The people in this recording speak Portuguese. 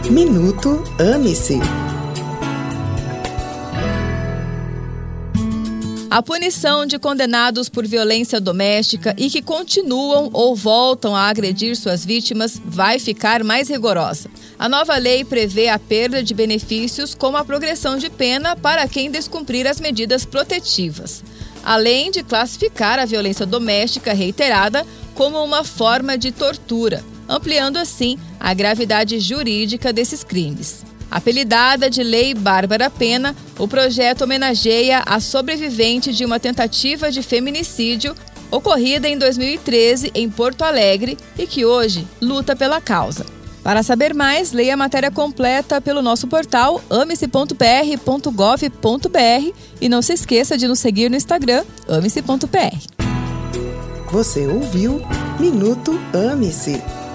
Minuto Ame-se. A punição de condenados por violência doméstica e que continuam ou voltam a agredir suas vítimas vai ficar mais rigorosa. A nova lei prevê a perda de benefícios como a progressão de pena para quem descumprir as medidas protetivas, além de classificar a violência doméstica reiterada como uma forma de tortura, ampliando assim a gravidade jurídica desses crimes. Apelidada de Lei Bárbara Pena, o projeto homenageia a sobrevivente de uma tentativa de feminicídio ocorrida em 2013 em Porto Alegre e que hoje luta pela causa. Para saber mais, leia a matéria completa pelo nosso portal amese.pr.gov.br e não se esqueça de nos seguir no Instagram, amese.pr. Você ouviu Minuto Ame-se.